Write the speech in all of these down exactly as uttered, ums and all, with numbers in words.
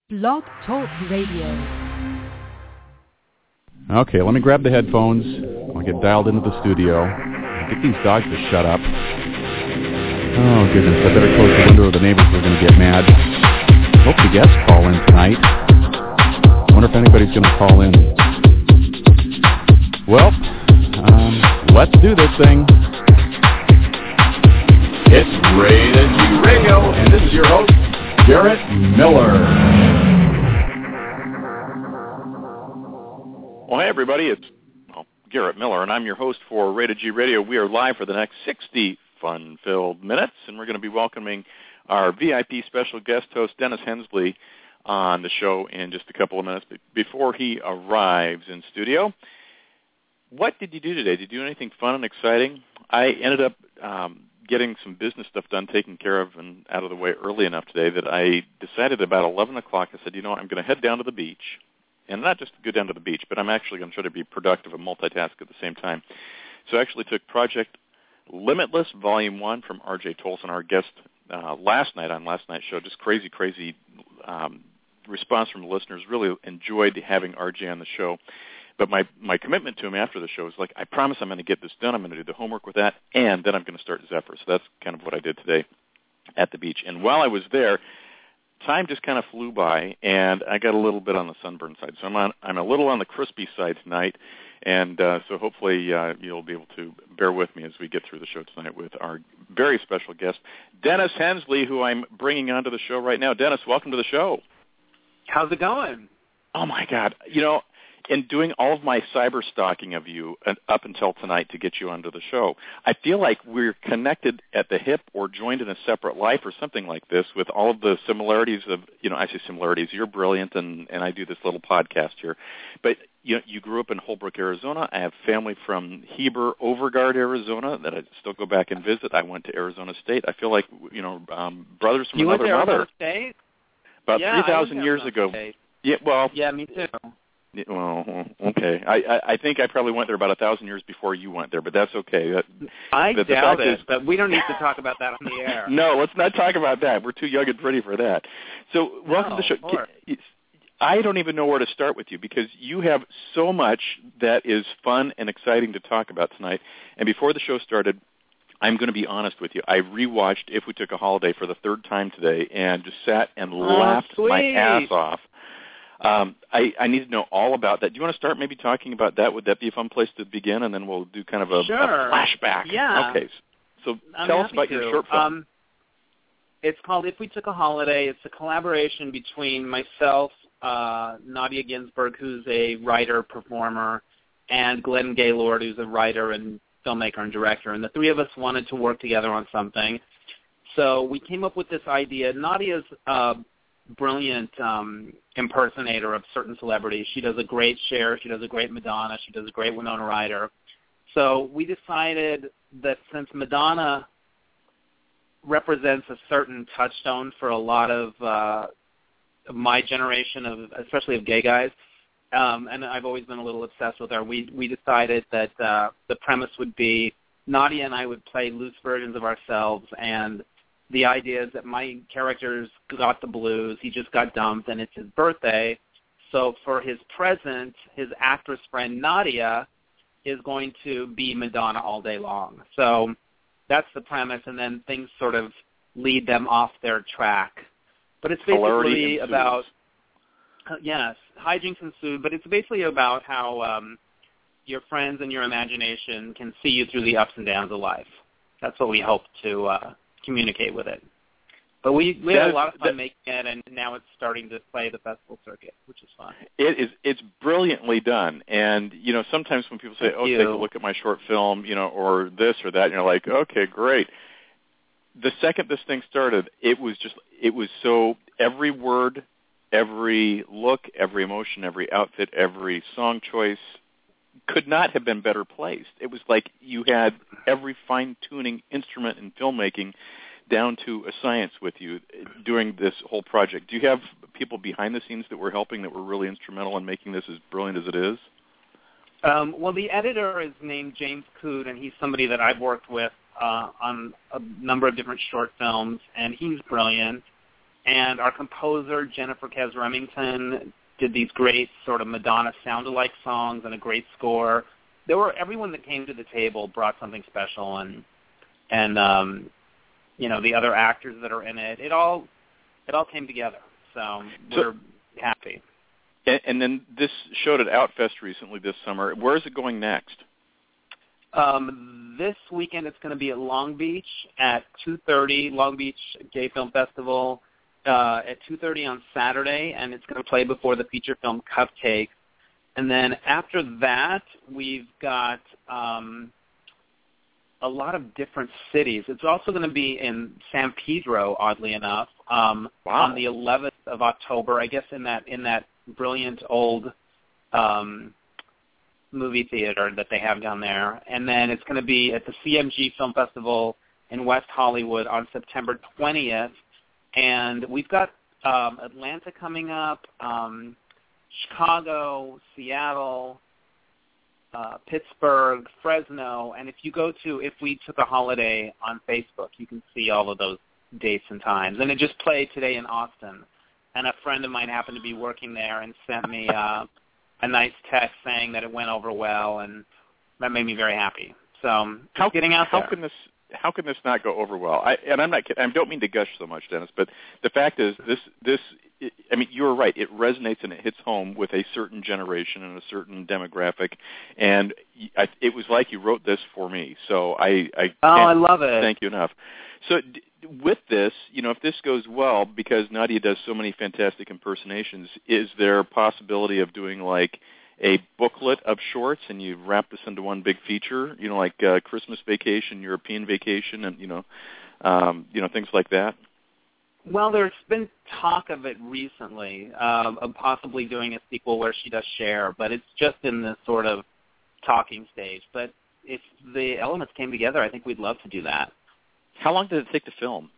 Blog Talk Radio. Okay, let me grab the headphones. I'll get dialed into the studio. Get these dogs to shut up. Oh, goodness, I better close the window or the neighbors are going to get mad. Hope the guests call in tonight. I wonder if anybody's going to call in. Well, um, let's do this thing. It's Rated G Radio, and this is your host, Garrett Miller. Well, hey, everybody, it's well, Garrett Miller, and I'm your host for Rated G Radio. We are live for the next sixty fun-filled minutes, and we're going to be welcoming our V I P special guest host, Dennis Hensley, on the show in just a couple of minutes. But before he arrives in studio, what did you do today? Did you do anything fun and exciting? I ended up um, getting some business stuff done, taken care of, and out of the way early enough today that I decided about eleven o'clock, I said, you know what, I'm going to head down to the beach. And not just go down to the beach, but I'm actually going to try to be productive and multitask at the same time. So I actually took Project Limitless Volume one from R J Tolson, our guest uh, last night on last night's show. Just crazy, crazy um, response from the listeners. Really enjoyed having R J on the show. But my, my commitment to him after the show is like, I promise I'm going to get this done. I'm going to do the homework with that, and then I'm going to start Zephyr. So that's kind of what I did today at the beach. And while I was there, time just kind of flew by, and I got a little bit on the sunburn side. So I'm on, I'm a little on the crispy side tonight, and uh, so hopefully uh, you'll be able to bear with me as we get through the show tonight with our very special guest, Dennis Hensley, who I'm bringing onto the show right now. Dennis, welcome to the show. How's it going? Oh, my God. You know, in doing all of my cyber stalking of you up until tonight to get you onto the show, I feel like we're connected at the hip or joined in a separate life or something like this with all of the similarities of, you know, I say similarities. You're brilliant, and, and I do this little podcast here. But you know, you grew up in Holbrook, Arizona. I have family from Heber, Overgard, Arizona that I still go back and visit. I went to Arizona State. I feel like, you know, um, brothers from you another went to mother. Arizona State? About yeah, three thousand years ago. State. Yeah, well. Yeah, me too. Well, okay. I, I, I think I probably went there about a thousand years before you went there, but that's okay. That, I that doubt it, is, but we don't need to talk about that on the air. No, let's not talk about that. We're too young and pretty for that. So welcome no, to the show. Of course. I don't even know where to start with you because you have so much that is fun and exciting to talk about tonight. And before the show started, I'm going to be honest with you. I rewatched If We Took a Holiday for the third time today and just sat and oh, laughed sweet. my ass off. Um, I, I need to know all about that. Do you want to start maybe talking about that? Would that be a fun place to begin? And then we'll do kind of a, sure. a flashback. Yeah. Okay. So I'm tell us about to. your short film. Um, it's called If We Took a Holiday. It's a collaboration between myself, uh, Nadia Ginsburg, who's a writer, performer, and Glenn Gaylord, who's a writer and filmmaker and director. And the three of us wanted to work together on something. So we came up with this idea. Nadia's uh, brilliant um, impersonator of certain celebrities. She does a great Cher. She does a great Madonna. She does a great Winona Ryder. So we decided that since Madonna represents a certain touchstone for a lot of uh, my generation, of especially of gay guys, um, and I've always been a little obsessed with her, we, we decided that uh, the premise would be Nadia and I would play loose versions of ourselves, and the idea is that my character's got the blues. He just got dumped, and it's his birthday. So for his present, his actress friend Nadia is going to be Madonna all day long. So that's the premise, and then things sort of lead them off their track. But it's basically about, uh, yes, hijinks ensue, but it's basically about how um, your friends and your imagination can see you through the ups and downs of life. That's what we hope to uh, communicate with it. But we, we had a lot of fun that, making it, and now it's starting to play the festival circuit, which is fun. It is. It's brilliantly done. And, you know, sometimes when people say, Thank oh, you. take a look at my short film, you know, or this or that, and you're like, okay, great. The second this thing started, it was just, it was so, every word, every look, every emotion, every outfit, every song choice could not have been better placed. It was like you had every fine-tuning instrument in filmmaking down to a science with you during this whole project. Do you have people behind the scenes that were helping that were really instrumental in making this as brilliant as it is? Um, well, the editor is named James Coot, and he's somebody that I've worked with uh, on a number of different short films, and he's brilliant. and our composer, Jennifer Kez Remington, did these great sort of Madonna sound-alike songs and a great score. There were everyone that came to the table brought something special, and and um, you know, the other actors that are in it. It all it all came together. So we're so, happy. And, and then this showed at Outfest recently this summer. Where is it going next? Um, this weekend it's going to be at Long Beach at two thirty, Long Beach Gay Film Festival uh, at two thirty on Saturday, and it's going to play before the feature film Cupcake. And then after that, we've got um, a lot of different cities. It's also going to be in San Pedro, oddly enough, um, wow. on the eleventh of October. I guess in that in that brilliant old um, movie theater that they have down there. And then it's going to be at the C M G Film Festival in West Hollywood on September twentieth. And we've got um, Atlanta coming up. Um, Chicago, Seattle, uh, Pittsburgh, Fresno, and if you go to If We Took a Holiday on Facebook, you can see all of those dates and times. And it just played today in Austin, and a friend of mine happened to be working there and sent me uh, a nice text saying that it went over well, and that made me very happy. So just how, getting out how there. Can this, how can this not go over well? I, and I'm not kidding. I don't mean to gush so much, Dennis, but the fact is this this. I mean, you're right. It resonates and it hits home with a certain generation and a certain demographic, and I, it was like you wrote this for me. So I, I oh, can't I love it. Thank you enough. So d- with this, you know, if this goes well, because Nadia does so many fantastic impersonations, is there a possibility of doing like a booklet of shorts and you wrap this into one big feature? You know, like uh, Christmas Vacation, European Vacation, and you know, um, you know, things like that. Well, there's been talk of it recently, um, of possibly doing a sequel where she does Cher, but it's just in the sort of talking stage. But if the elements came together, I think we'd love to do that. How long did it take to film?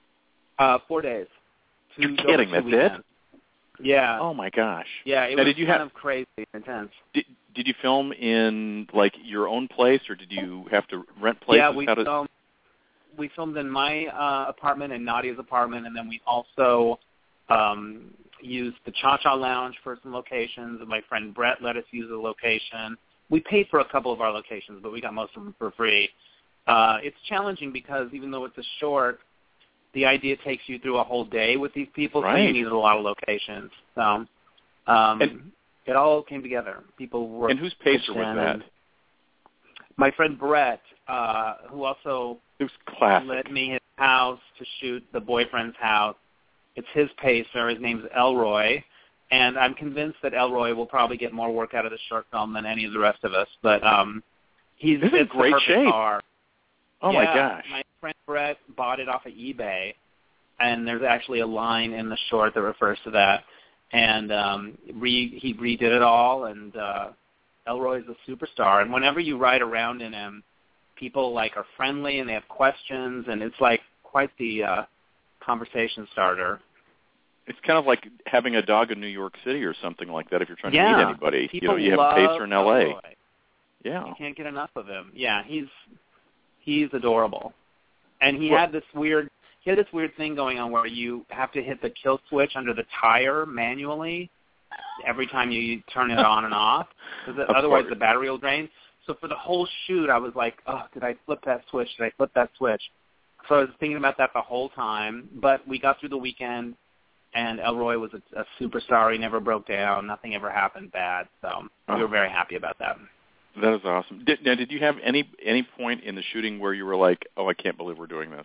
Uh, four days. You're kidding, that's it? Yeah. Oh, my gosh. Yeah, it now, was did you kind have, of crazy and intense. Did, did you film in, like, your own place, or did you have to rent places? Yeah, we How did... filmed. We filmed in my uh, apartment and Nadia's apartment, and then we also um, used the Cha-Cha Lounge for some locations. My friend Brett let us use a location. We paid for a couple of our locations, but we got most of them for free. Uh, it's challenging because even though it's a short, the idea takes you through a whole day with these people, right. so you needed a lot of locations. So um, and, it all came together. People were And whose pacer was that? My friend Brett, uh, who also... It was classic. Let me his house to shoot the boyfriend's house. It's his pacer. His name's Elroy, and I'm convinced that Elroy will probably get more work out of the short film than any of the rest of us. But um, he's, he's in great shape. Car. Oh yeah, my gosh! My friend Brett bought it off of eBay, and there's actually a line in the short that refers to that. And um, re, he redid it all, and uh, Elroy's a superstar. And whenever you ride around in him, people like are friendly and they have questions, and it's like quite the uh, conversation starter. It's kind of like having a dog in New York City or something like that. If you're trying yeah. to meet anybody, people you know, you have love a pacer in L A. Elroy. Yeah, you can't get enough of him. Yeah, he's he's adorable, and he well, had this weird he had this weird thing going on where you have to hit the kill switch under the tire manually every time you turn it on and off, because otherwise course. the battery will drain. So for the whole shoot, I was like, oh, did I flip that switch? Did I flip that switch? So I was thinking about that the whole time. But we got through the weekend, and Elroy was a, a superstar. He never broke down. Nothing ever happened bad. So oh. we were very happy about that. That is awesome. Did, now, did you have any any point in the shooting where you were like, oh, I can't believe we're doing this?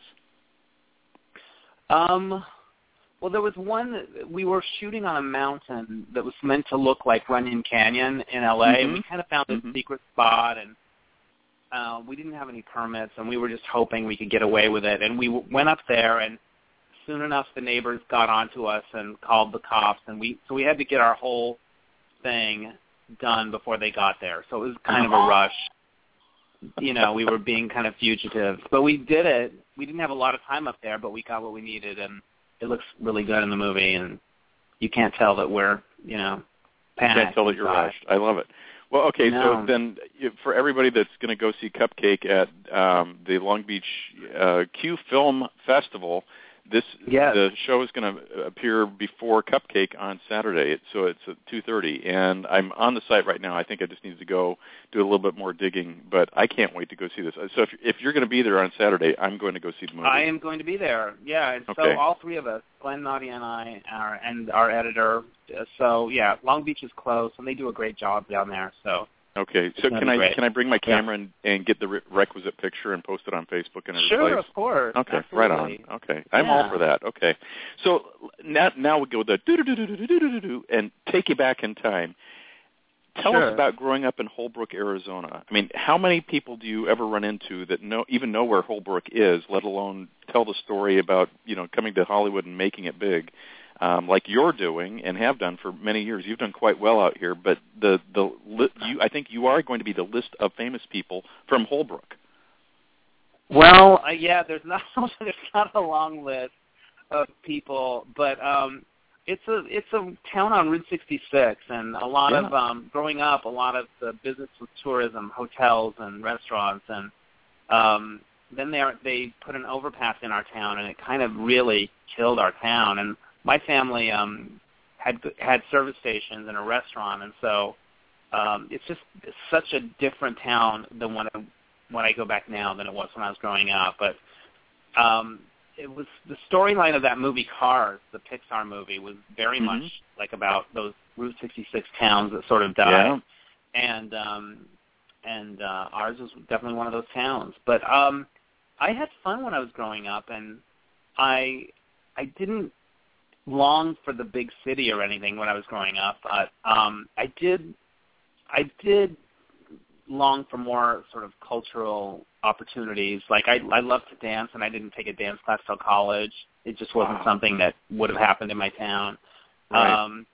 Um. Well, there was one that we were shooting on a mountain that was meant to look like Runyon Canyon in L A, mm-hmm. and we kind of found this mm-hmm. secret spot, and uh, we didn't have any permits, and we were just hoping we could get away with it. And we w- went up there, and soon enough the neighbors got onto us and called the cops, and we so we had to get our whole thing done before they got there. So it was kind of a rush. You know, we were being kind of fugitives, but we did it. We didn't have a lot of time up there, but we got what we needed, and it looks really good in the movie, and you can't tell that we're, you know, panicked. You can't tell that you're rushed. I love it. Well, okay, no. so then for everybody that's going to go see Cupcake at um, the Long Beach uh, Q Film Festival, This Yes. the show is going to appear before Cupcake on Saturday, so it's at two thirty, and I'm on the site right now. I think I just need to go do a little bit more digging, but I can't wait to go see this. So if, if you're going to be there on Saturday, I'm going to go see the movie. I am going to be there. Yeah, and okay. so all three of us, Glenn, Nadia, and I, are, and our editor. So yeah, Long Beach is close, and they do a great job down there. So. Okay, so can I great. can I bring my camera yeah. and, and get the re- requisite picture and post it on Facebook and everything? Sure, of course. Okay, Absolutely. right on. Okay, I'm yeah. all for that. Okay, so now now we go the do do do do do do do do and take you back in time. Tell sure. us about growing up in Holbrook, Arizona. I mean, how many people do you ever run into that know even know where Holbrook is, let alone tell the story about you know coming to Hollywood and making it big? Um, like you're doing and have done for many years. You've done quite well out here, but the the you, I think you are going to be the list of famous people from Holbrook. Well, uh, yeah, there's not there's not a long list of people, but um, it's a it's a town on Route sixty-six, and a lot yeah. of um, growing up, a lot of the business with tourism, hotels and restaurants, and um, then they are, they put an overpass in our town, and it kind of really killed our town. And my family um, had had service stations and a restaurant, and so um, it's just such a different town than when I, when I go back now than it was when I was growing up. But um, it was the storyline of that movie Cars, the Pixar movie, was very mm-hmm. much like about those Route sixty-six towns that sort of died, yeah. and um, and uh, ours was definitely one of those towns. But um, I had fun when I was growing up, and I I didn't long for the big city or anything when I was growing up, but um, I did I did long for more sort of cultural opportunities. Like I I love to dance, and I didn't take a dance class till college. It just wasn't wow. something that would have happened in my town. Right. Um,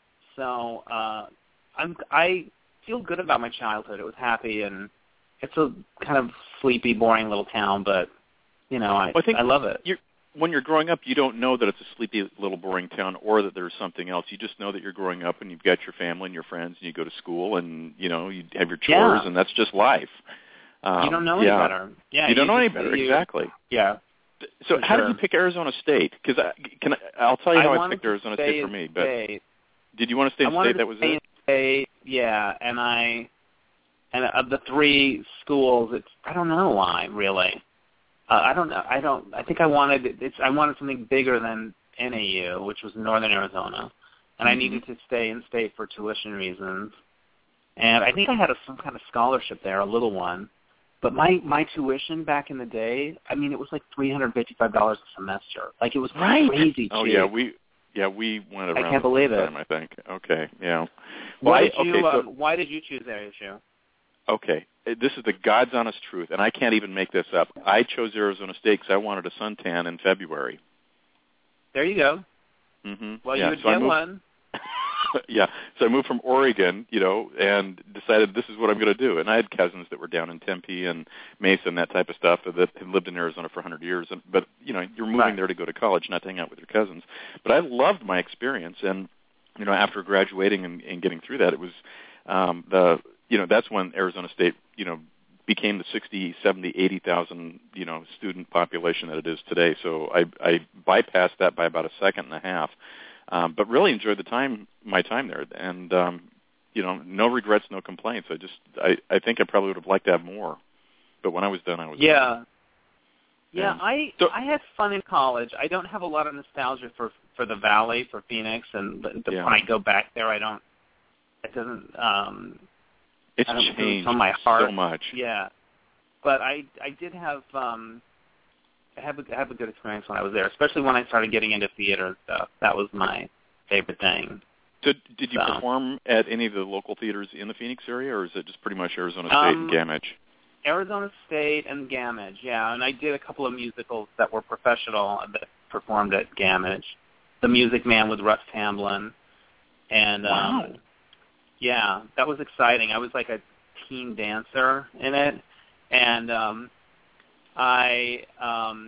so uh, I'm I feel good about my childhood. It was happy, and it's a kind of sleepy, boring little town, but you know I well, I, think I love it. You're, when you're growing up, you don't know that it's a sleepy little boring town or that there's something else. You just know that you're growing up and you've got your family and your friends and you go to school and, you know, you have your chores yeah. and that's just life. Um, you don't know yeah. any better. Yeah, you, you don't know just, any better, you, exactly. Yeah. So how sure. did you pick Arizona State? Because I, can I, I'll tell you how I, I picked Arizona State for me. But state. did you want to stay in I wanted state? To that was stay it? In state, yeah, and I, and of the three schools, it's I don't know why really. Uh, I don't know. I don't. I think I wanted it's. I wanted something bigger than N A U, which was Northern Arizona, and mm-hmm. I needed to stay in state for tuition reasons. And I think I had a, some kind of scholarship there, a little one. But my my tuition back in the day, I mean, it was like three hundred fifty-five dollars a semester. Like it was right. crazy cheap. Oh yeah, we yeah we went around. I can't believe it. Time, I think. Okay, yeah. Why well, did I, you okay, so, um, Why did you choose A S U? Okay, this is the God's honest truth, and I can't even make this up. I chose Arizona State because I wanted a suntan in February. There you go. Mm-hmm. Well, yeah, you would so get moved, one. yeah, so I moved from Oregon, you know, and decided this is what I'm going to do. And I had cousins that were down in Tempe and Mesa and that type of stuff that had lived in Arizona for one hundred years. And, but, you know, you're moving right. there to go to college, not to hang out with your cousins. But I loved my experience. And, you know, after graduating and, and getting through that, it was um, the, you know, that's when Arizona State, you know, became the sixty, seventy, eighty thousand, you know, student population that it is today. So I, I bypassed that by about a second and a half. Um, but really enjoyed the time, my time there, and um, you know, no regrets, no complaints. I just, I, I think I probably would have liked to have more, but when I was done, I was yeah, done. yeah. And I so, I had fun in college. I don't have a lot of nostalgia for for the Valley, for Phoenix, and the, the, yeah. when I go back there, I don't. It doesn't. Um, it's I don't changed on my heart. so much. Yeah, but I I did have. Um, I have a, I have a good experience when I was there, especially when I started getting into theater and stuff. That was my favorite thing. So did you so. perform at any of the local theaters in the Phoenix area, or is it just pretty much Arizona State um, and Gamage? Arizona State and Gamage, yeah. And I did a couple of musicals that were professional that performed at Gamage. The Music Man with Russ Tamblyn. And, wow. um, yeah, that was exciting. I was like a teen dancer in it. And um, I um,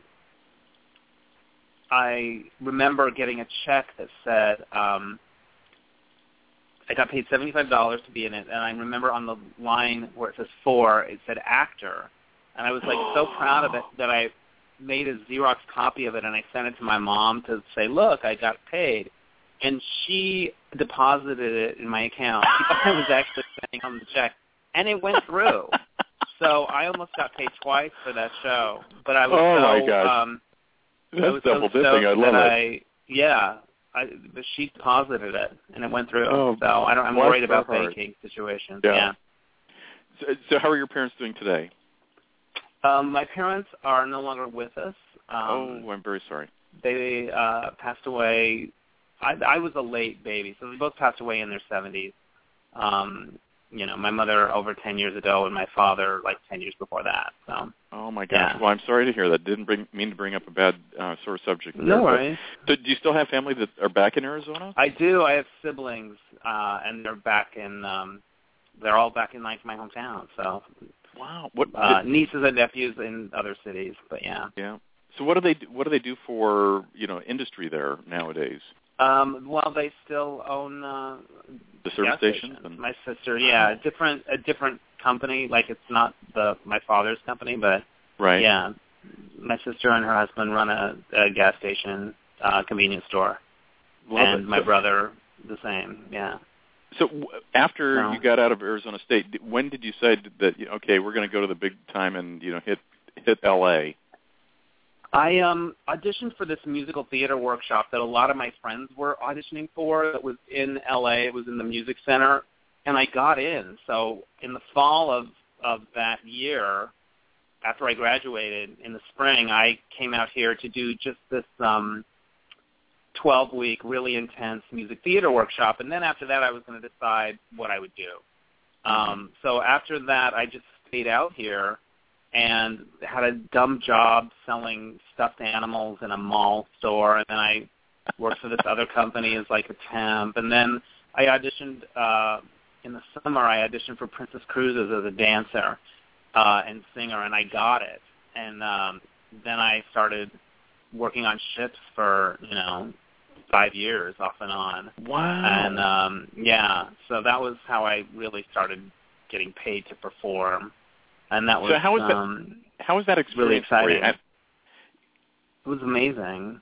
I remember getting a check that said um, I got paid seventy-five dollars to be in it, and I remember on the line where it says for, it said actor, and I was like so proud of it that I made a Xerox copy of it, and I sent it to my mom to say, look, I got paid. And she deposited it in my account. She thought I was actually sending home the check, and it went through. So I almost got paid twice for that show. But I was oh so, my gosh. Um, That's I was double so dipping. I love it. I, yeah, I, but she deposited it, and it went through. Oh, so I don't, I'm bless worried her about heart. banking situations. Yeah. yeah. So, so how are your parents doing today? Um, my parents are no longer with us. Um, oh, I'm very sorry. They uh, passed away. I, I was a late baby, so they both passed away in their seventies. Um, you know, my mother over ten years ago, and my father like ten years before that. So. Oh my gosh! Yeah. Well, I'm sorry to hear that. Didn't bring, mean to bring up a bad uh, sort of subject. No there, worries. But, so do you still have family that are back in Arizona? I do. I have siblings, uh, and they're back in. Um, they're all back in like my hometown. So. Wow. What uh, nieces and nephews in other cities? But yeah. Yeah. So what do they what do they do for you know industry there nowadays? Um, well, they still own uh, The service gas stations. stations. And... My sister, yeah, a different a different company. Like it's not the my father's company, but right. Yeah, my sister and her husband run a, a gas station, uh, convenience store, Love and it. my so, brother the same. Yeah. So w- after No. you got out of Arizona State, when did you say that you know, okay, we're going to go to the big time and you know hit hit L A? I um, auditioned for this musical theater workshop that a lot of my friends were auditioning for. That was in L A. It was in the Music Center, and I got in. So in the fall of of that year, after I graduated in the spring, I came out here to do just this um, twelve-week, really intense music theater workshop. And then after that, I was going to decide what I would do. Um, so after that, I just stayed out here and had a dumb job selling stuffed animals in a mall store. And then I worked for this other company as like a temp. And then I auditioned uh, in the summer. I auditioned for Princess Cruises as a dancer uh, and singer, and I got it. And um, then I started working on ships for, you know, five years off and on. Wow. And, um, yeah, so that was how I really started getting paid to perform. And that was, so how was that, um, how was that really experience exciting. for you? And, it was amazing.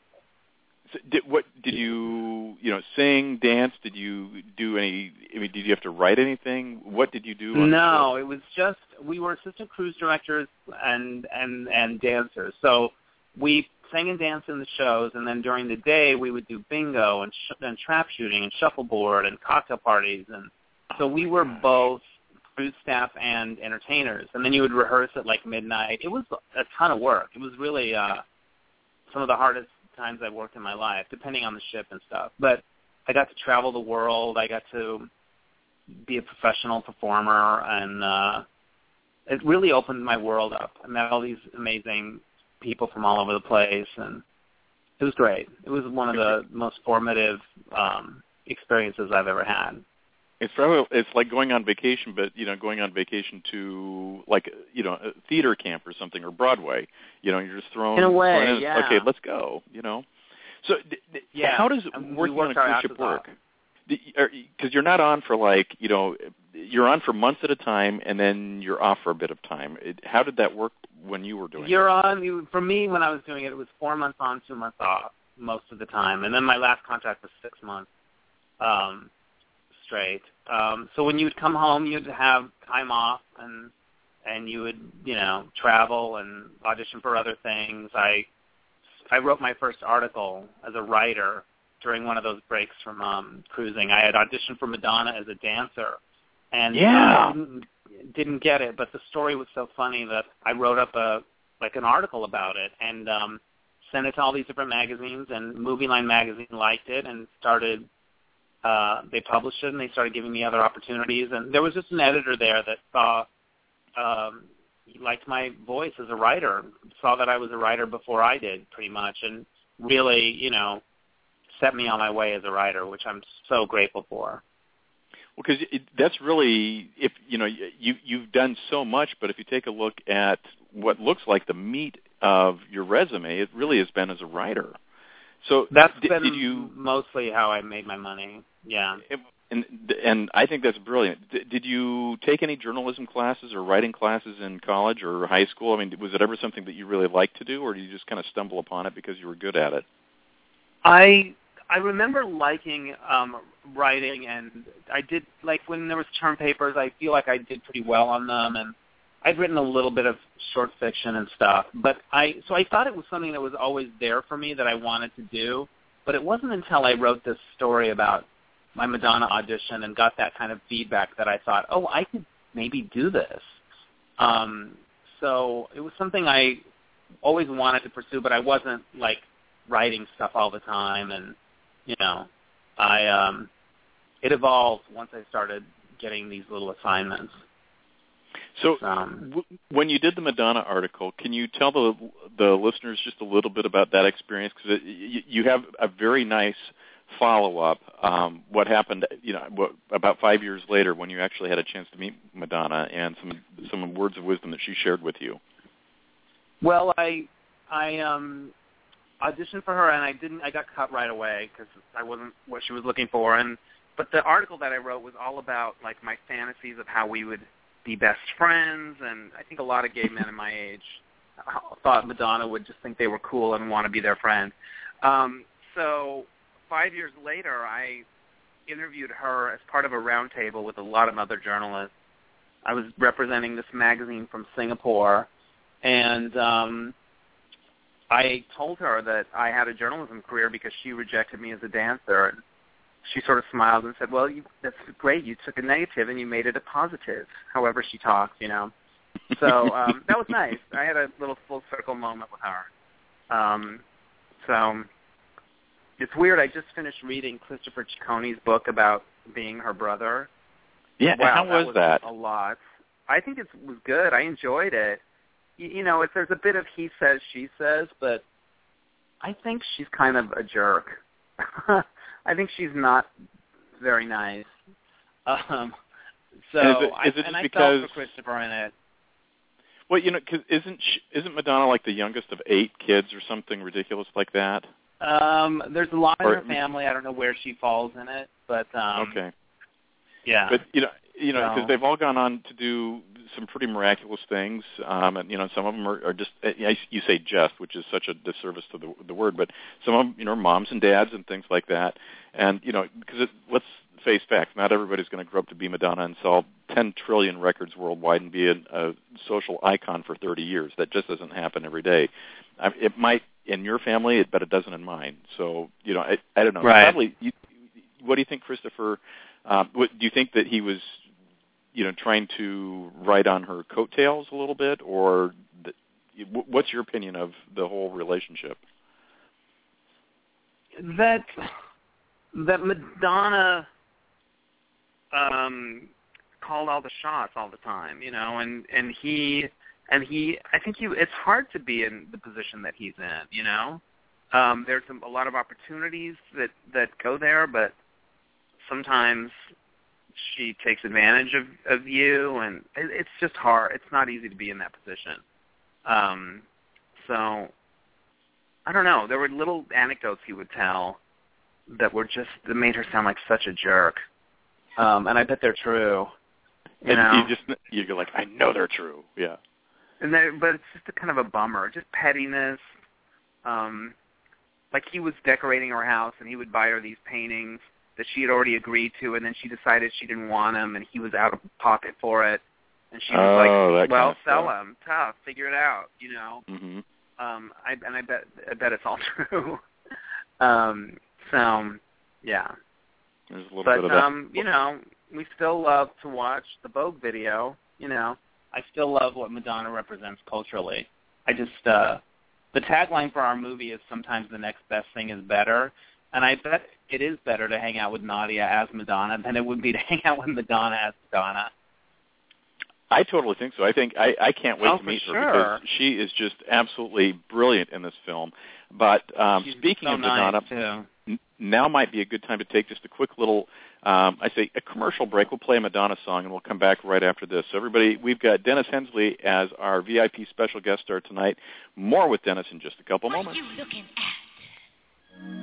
so did, what did you, you know, sing, dance? Did you do any, I mean, did you have to write anything? What did you do on No, the it was just, we were assistant cruise directors and, and, and dancers. So we sang and danced in the shows, and then during the day we would do bingo and, sh- and trap shooting and shuffleboard and cocktail parties. And so we were both cruise staff and entertainers. And then you would rehearse at like midnight. It was a ton of work. It was really uh, some of the hardest times I've worked in my life, depending on the ship and stuff. But I got to travel the world. I got to be a professional performer, and uh, it really opened my world up. I met all these amazing people from all over the place, and it was great. It was one of the most formative um, experiences I've ever had. It's probably, it's like going on vacation, but you know, going on vacation to like you know a theater camp or something, or Broadway. You know, you're just thrown in a way. thrown in, Yeah. Okay, let's go. You know, so d- d- yeah. how does And working we on a worked our cruise ship asses work? off. Because you're not on for like you know, you're on for months at a time, and then you're off for a bit of time. It, how did that work when you were doing You're it? on. You, for me, when I was doing it, it was four months on, two months off most of the time, and then my last contract was six months um, straight. Um, so when you'd come home, you'd have time off, and and you would you know travel and audition for other things. I I wrote my first article as a writer during one of those breaks from um, cruising. I had auditioned for Madonna as a dancer, and Yeah. uh, didn't, didn't get it. But the story was so funny that I wrote up a like an article about it and um, sent it to all these different magazines. And Movie Line magazine liked it and started. Uh, they published it, and they started giving me other opportunities. And there was just an editor there that saw, um, he liked my voice as a writer, saw that I was a writer before I did, pretty much, and really, you know, set me on my way as a writer, which I'm so grateful for. Well, because that's really, if you know, you you've done so much, but if you take a look at what looks like the meat of your resume, it really has been as a writer. So that's did, been did you, mostly how I made my money. Yeah. It, and and I think that's brilliant. D- did you take any journalism classes or writing classes in college or high school? I mean, was it ever something that you really liked to do, or did you just kind of stumble upon it because you were good at it? I I remember liking um, writing, and I did, like, when there was term papers, I feel like I did pretty well on them, and I'd written a little bit of short fiction and stuff. But I so I thought it was something that was always there for me that I wanted to do, but it wasn't until I wrote this story about my Madonna audition and got that kind of feedback that I thought, oh, I could maybe do this. Um, so it was something I always wanted to pursue, but I wasn't, like, writing stuff all the time. And, you know, I um, it evolved once I started getting these little assignments. So um, w- when you did the Madonna article, can you tell the the listeners just a little bit about that experience? Because you, you have a very nice follow-up. Um, what happened, you know, what, about five years later when you actually had a chance to meet Madonna, and some some words of wisdom that she shared with you. Well, I I um, auditioned for her, and I didn't. I got cut right away because I wasn't what she was looking for. And but the article that I wrote was all about, like, my fantasies of how we would be best friends, and I think a lot of gay men in my age thought Madonna would just think they were cool and want to be their friend. Um, so five years later, I interviewed her as part of a roundtable with a lot of other journalists. I was representing this magazine from Singapore, and um, I told her that I had a journalism career because she rejected me as a dancer. And she sort of smiled and said, well, you, that's great. You took a negative and you made it a positive, however she talks, you know. So um, that was nice. I had a little full circle moment with her. Um, so it's weird. I just finished reading Christopher Cicconi's book about being her brother. Yeah, wow, how was that? A lot. I think it was good. I enjoyed it. You, you know, if there's a bit of he says, she says, but I think she's kind of a jerk. I think she's not very nice. Um, so and is it, I, is it and I because, felt for Christopher in it. Well, you know, cause isn't she, isn't Madonna like the youngest of eight kids or something ridiculous like that? Um, there's a lot or, in her family. I don't know where she falls in it, but um, okay. Yeah. But you know, you know, because so. they've all gone on to do some pretty miraculous things, um, and you know, some of them are, are just you say just, which is such a disservice to the, the word, but some of them, you know, moms and dads and things like that, and you know, because let's face facts, not everybody's going to grow up to be Madonna and sell ten trillion records worldwide and be a, a social icon for thirty years. That just doesn't happen every day. I, it might in your family, but it doesn't in mine. So you know, I, I don't know. Right. Probably, you, what do you think, Christopher? Um, what, do you think that he was, you know, trying to ride on her coattails a little bit, or the, what's your opinion of the whole relationship? That that Madonna um, called all the shots all the time, you know, and and he and he. I think he. It's hard to be in the position that he's in, you know. Um, there's a, a lot of opportunities that that go there, but sometimes she takes advantage of, of you, and it, it's just hard. It's not easy to be in that position. Um, so, I don't know. There were little anecdotes he would tell that were just, that made her sound like such a jerk. Um, and I bet they're true. You and know? you just, you're like, I know they're true. Yeah. And they, but it's just a kind of a bummer. Just pettiness. Um, like he was decorating her house, and he would buy her these paintings that she had already agreed to, and then she decided she didn't want them, and he was out of pocket for it. And she was oh, like, well, kind of sell stuff. them. Tough. Figure it out, you know. Mm-hmm. Um, I, and I bet I bet it's all true. um, so, yeah. There's a little but, bit of that. um, you know, we still love to watch the Vogue video. You know, I still love what Madonna represents culturally. I just, uh, the tagline for our movie is sometimes the next best thing is better. And I bet it is better to hang out with Nadia as Madonna than it would be to hang out with Madonna as Madonna. I totally think so. I think I, I can't wait oh, to meet for her sure. because she is just absolutely brilliant in this film. But um, She's speaking so of Madonna, nice too. n- now might be a good time to take just a quick little, um, I say, a commercial break. We'll play a Madonna song, and we'll come back right after this. So everybody, we've got Dennis Hensley as our V I P special guest star tonight. More with Dennis in just a couple what moments. What are you looking at?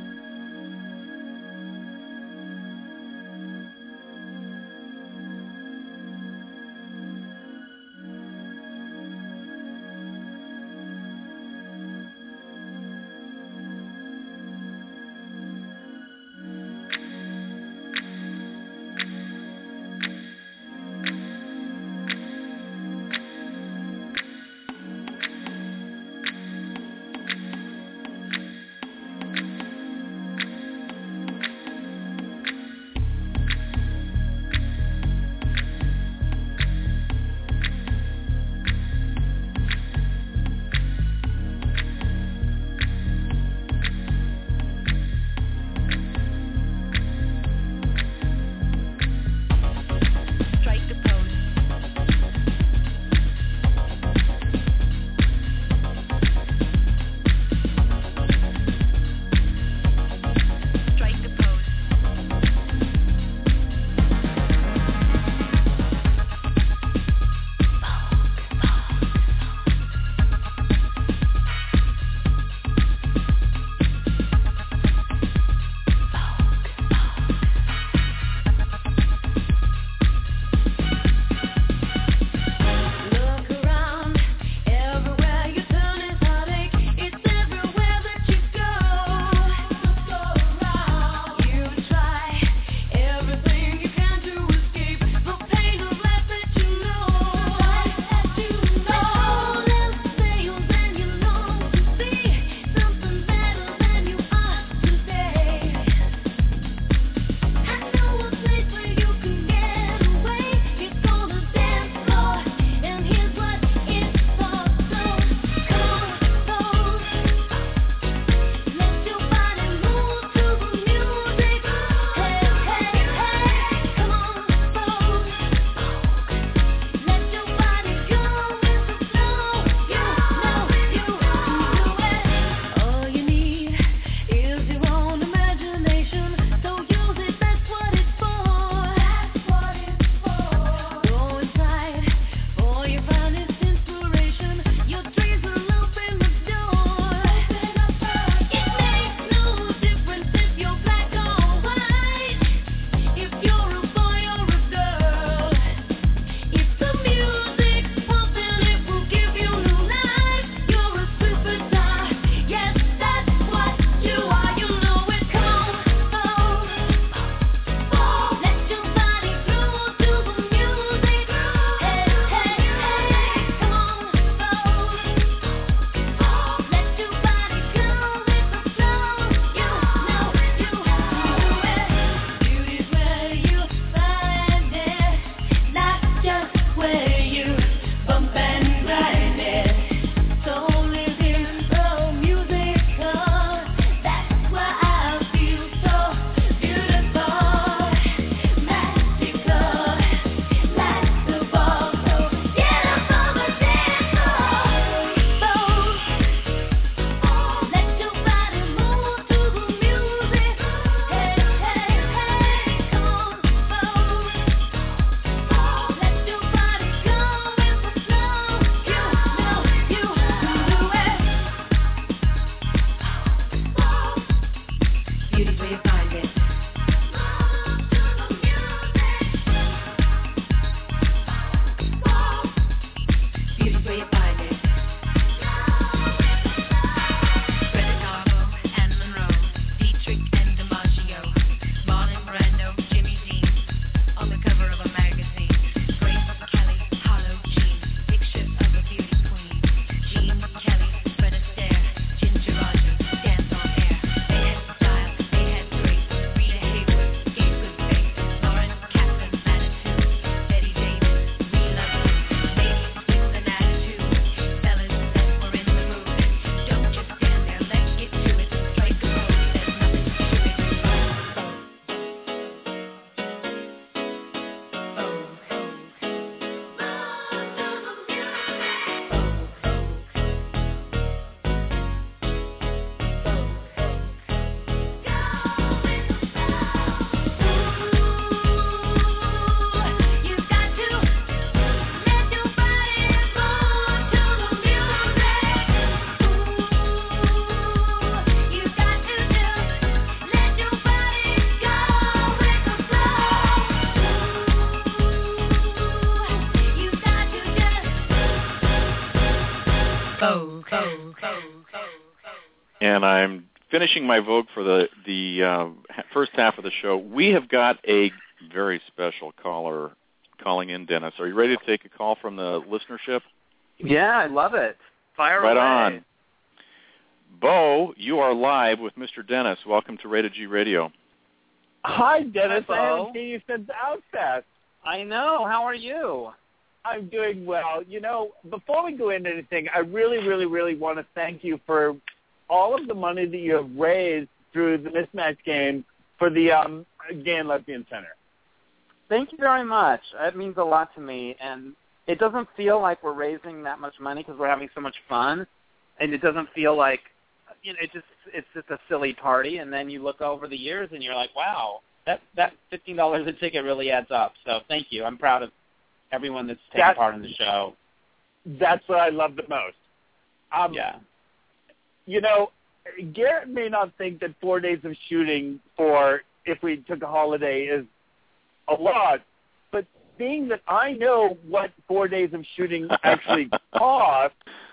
and I'm finishing my vote for the the uh, first half of the show. We have got a very special caller calling in, Dennis. Are you ready to take a call from the listenership? Yeah, I love it. Fire right away. on. Bo, you are live with Mister Dennis. Welcome to Rated G Radio. Hi, Dennis. Hi, I Bo. haven't seen you since Outfest. I know. How are you? I'm doing well. You know, before we go into anything, I really, really, really want to thank you for all of the money that you have raised through the Mismatch game for the um, Gay and Lesbian Center. Thank you very much. It means a lot to me, and it doesn't feel like we're raising that much money because we're having so much fun, and it doesn't feel like, you know, it just it's just a silly party. And then you look over the years, and you're like, wow, that that fifteen dollars a ticket really adds up. So thank you. I'm proud of everyone that's taken That's, part in the show. That's what I love the most. Um, yeah. You know, Garrett may not think that four days of shooting for If We Took a Holiday is a lot, but being that I know what four days of shooting actually cost,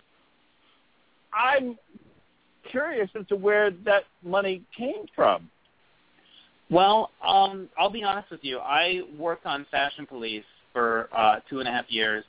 I'm curious as to where that money came from. Well, um, I'll be honest with you. I worked on Fashion Police for uh, two and a half years,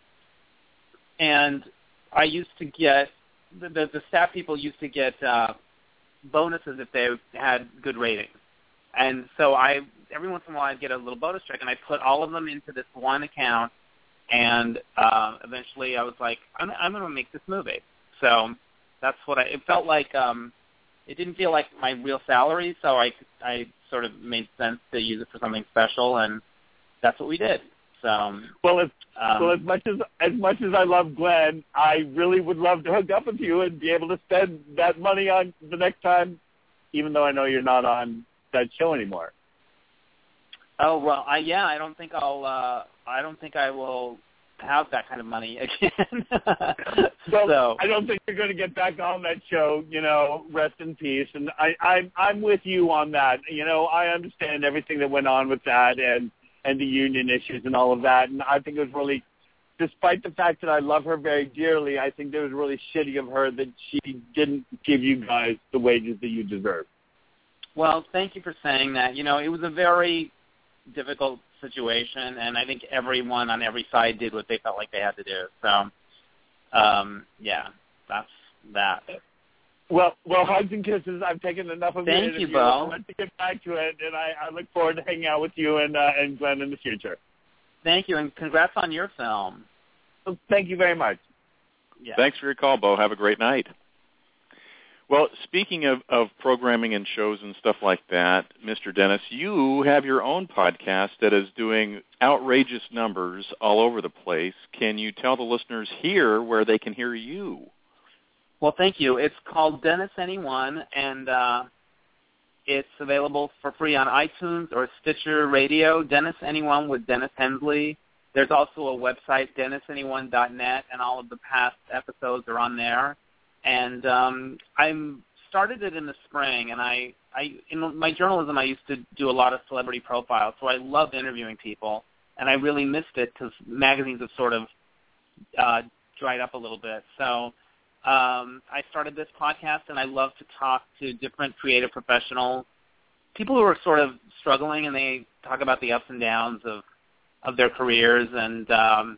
and I used to get the, the, the staff people used to get uh, bonuses if they had good ratings, and so I every once in a while I'd get a little bonus check, and I put all of them into this one account, and uh, eventually I was like, I'm, I'm going to make this movie. So that's what I. It felt like. Um, it didn't feel like my real salary, so I I sort of made sense to use it for something special, and that's what we did. So, well, as, um, well, as much as as much as I love Glenn, I really would love to hook up with you and be able to spend that money on the next time, even though I know you're not on that show anymore. Oh well, I yeah, I don't think I'll. Uh, I don't think I will have that kind of money again. well, so I don't think you're going to get back on that show. You know, rest in peace. And I, I I'm with you on that. You know, I understand everything that went on with that and. and the union issues and all of that. And I think it was really, despite the fact that I love her very dearly, I think it was really shitty of her that she didn't give you guys the wages that you deserve. Well, thank you for saying that. You know, it was a very difficult situation, and I think everyone on every side did what they felt like they had to do. So, um, yeah, that's that. Well, well, hugs and kisses. I've taken enough of your Thank interview. you, Bo. Let's get back to it, and I, I look forward to hanging out with you and uh, and Glenn in the future. Thank you, and congrats on your film. Well, thank you very much. Yeah. Thanks for your call, Bo. Have a great night. Well, speaking of, of programming and shows and stuff like that, Mister Dennis, you have your own podcast that is doing outrageous numbers all over the place. Can you tell the listeners here where they can hear you? Well, thank you. It's called Dennis Anyone, and uh, it's available for free on iTunes or Stitcher Radio. Dennis Anyone with Dennis Hensley. There's also a website, dennis anyone dot net, and all of the past episodes are on there. And um, I started it in the spring, and I, I, in my journalism, I used to do a lot of celebrity profiles, so I loved interviewing people, and I really missed it because magazines have sort of uh, dried up a little bit. So. Um, I started this podcast, and I love to talk to different creative professionals, people who are sort of struggling, and they talk about the ups and downs of, of their careers. And um,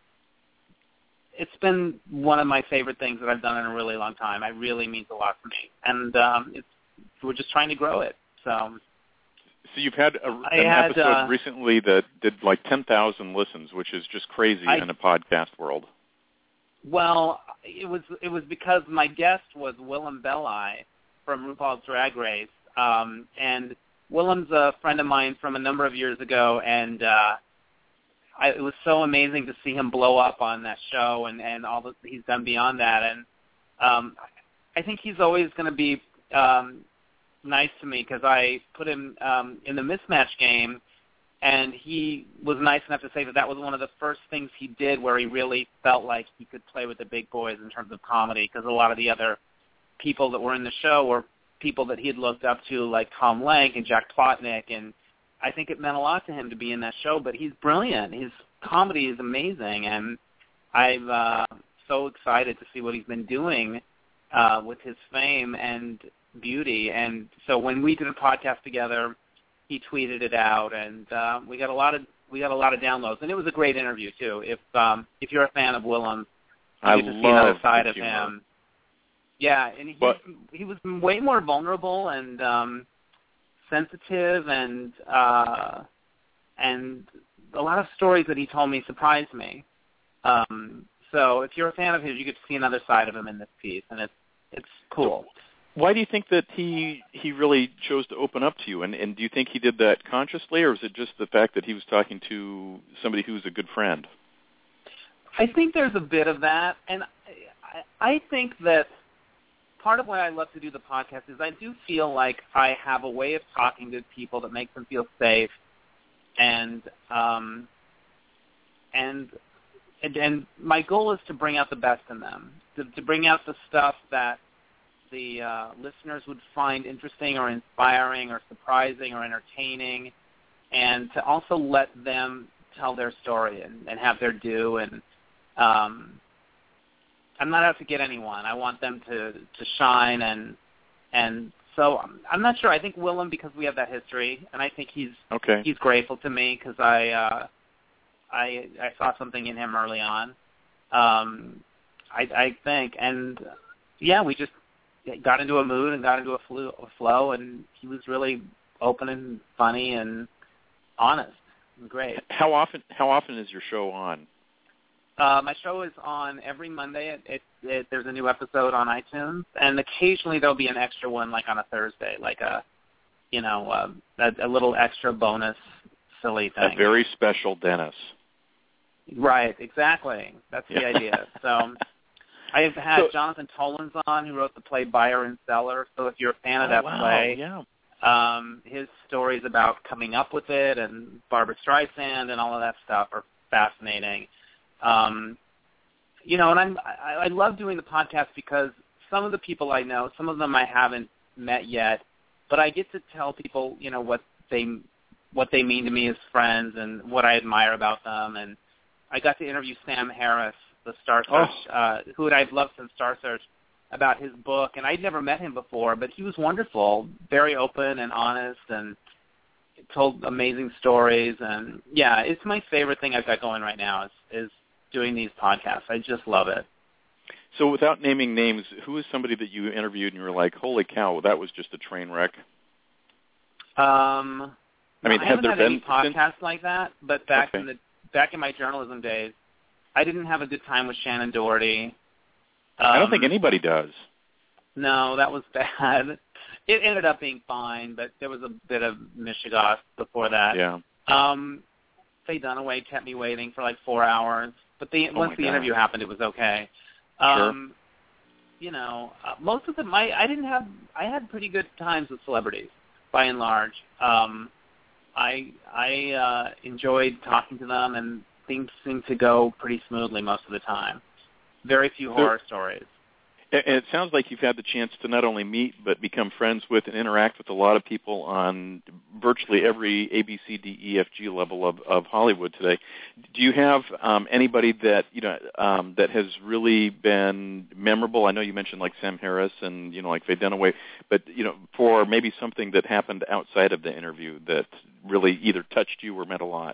it's been one of my favorite things that I've done in a really long time. It really means a lot to me, and um, it's, we're just trying to grow it. So, so you've had a, an had, episode uh, recently that did like ten thousand listens, which is just crazy I, in the podcast world. Well, it was it was because my guest was Willem Belli from RuPaul's Drag Race, um, and Willem's a friend of mine from a number of years ago, and uh, I, it was so amazing to see him blow up on that show and, and all that he's done beyond that. And um, I think he's always going to be um, nice to me because I put him um, in the Mismatch game. And he was nice enough to say that that was one of the first things he did where he really felt like he could play with the big boys in terms of comedy, because a lot of the other people that were in the show were people that he had looked up to, like Tom Lenk and Jack Plotnick, and I think it meant a lot to him to be in that show. But he's brilliant. His comedy is amazing, and I'm uh, so excited to see what he's been doing uh, with his fame. And beauty. And so when we did a podcast together, he tweeted it out, and uh, we got a lot of we got a lot of downloads. And it was a great interview too. If um, if you're a fan of Willem, you I get to see another love side his of humor. him. Yeah, and he But- he was way more vulnerable and um, sensitive, and uh, and a lot of stories that he told me surprised me. Um, so if you're a fan of his, you get to see another side of him in this piece, and it's it's cool. Why do you think that he he really chose to open up to you? And, and do you think he did that consciously, or is it just the fact that he was talking to somebody who's a good friend? I think there's a bit of that, and I, I think that part of why I love to do the podcast is I do feel like I have a way of talking to people that makes them feel safe, and um, and and, and my goal is to bring out the best in them, to, to bring out the stuff that the uh, listeners would find interesting or inspiring or surprising or entertaining, and to also let them tell their story and, and have their due. And um, I'm not out to get anyone. I want them to, to shine, and and so I'm, I'm not sure. I think Willem, because we have that history, and I think he's Okay. he's grateful to me because I, uh, I I saw something in him early on. Um, I, I think, and yeah, we just got into a mood and got into a, flu, a flow, and he was really open and funny and honest. Great. How often how often is your show on? Uh, my show is on every Monday. It, it, it, there's a new episode on iTunes, and occasionally there'll be an extra one, like on a Thursday, like a, you know, uh, a, a little extra bonus silly thing. A very special Dennis. Right, exactly. That's the Yeah. idea. So I've had So- Jonathan Tolan's on, who wrote the play Buyer and Seller. So if you're a fan of Oh, that wow, play, yeah. um, his stories about coming up with it and Barbra Streisand and all of that stuff are fascinating. Um, you know, and I'm, I, I love doing the podcast because some of the people I know, some of them I haven't met yet, but I get to tell people, you know, what they what they mean to me as friends and what I admire about them. And I got to interview Sam Harris, the Star Search, Oh. uh, who I've loved since Star Search, about his book. And I'd never met him before, but he was wonderful, very open and honest, and told amazing stories. And yeah, it's my favorite thing I've got going right now is, is doing these podcasts. I just love it. So without naming names, who is somebody that you interviewed and you were like, holy cow, that was just a train wreck? Um, I mean, I have haven't there had any been podcasts like that, but back Okay. in the back in my journalism days, I didn't have a good time with Shannon Doherty. Um, I don't think anybody does. No, that was bad. It ended up being fine, but there was a bit of mishigas before that. Yeah. Um, Faye Dunaway kept me waiting for like four hours, but the, Oh once my the God. interview happened, it was okay. Um, You know, uh, most of them, I, I didn't have, I had pretty good times with celebrities, by and large. Um, I I uh, enjoyed talking to them, and things seemed to go pretty smoothly most of the time. Very few So- horror stories. And it sounds like you've had the chance to not only meet but become friends with and interact with a lot of people on virtually every A, B, C, D, E, F, G level of, of Hollywood today. Do you have um, anybody that you know um, that has really been memorable? I know you mentioned like Sam Harris and you know like Faye Dunaway, but you know for maybe something that happened outside of the interview that really either touched you or meant a lot.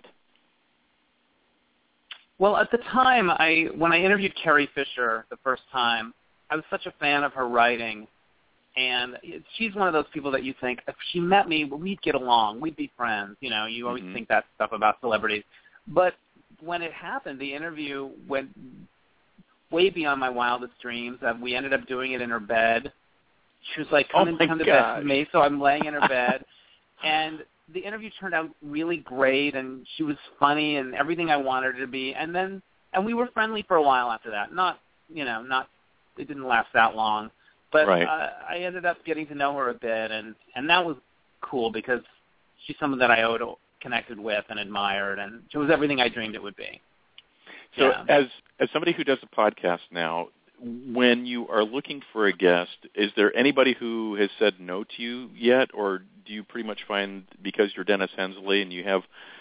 Well, at the time, I when I interviewed Carrie Fisher the first time, I was such a fan of her writing, and she's one of those people that you think, if she met me, we'd get along, we'd be friends. You know, you always Mhm. think that stuff about celebrities. But when it happened, the interview went way beyond my wildest dreams. Uh, we ended up doing it in her bed. She was like, come Oh and my come to bed gosh. with me, so I'm laying in her bed. And the interview turned out really great, and she was funny and everything I wanted her to be. And then, and we were friendly for a while after that. Not, you know, not, it didn't last that long. But Right. uh, I ended up getting to know her a bit, and, and that was cool because she's someone that I owed, connected with and admired, and she was everything I dreamed it would be. So Yeah. as as somebody who does a podcast now, when you are looking for a guest, is there anybody who has said no to you yet, or do you pretty much find because you're Dennis Hensley and you have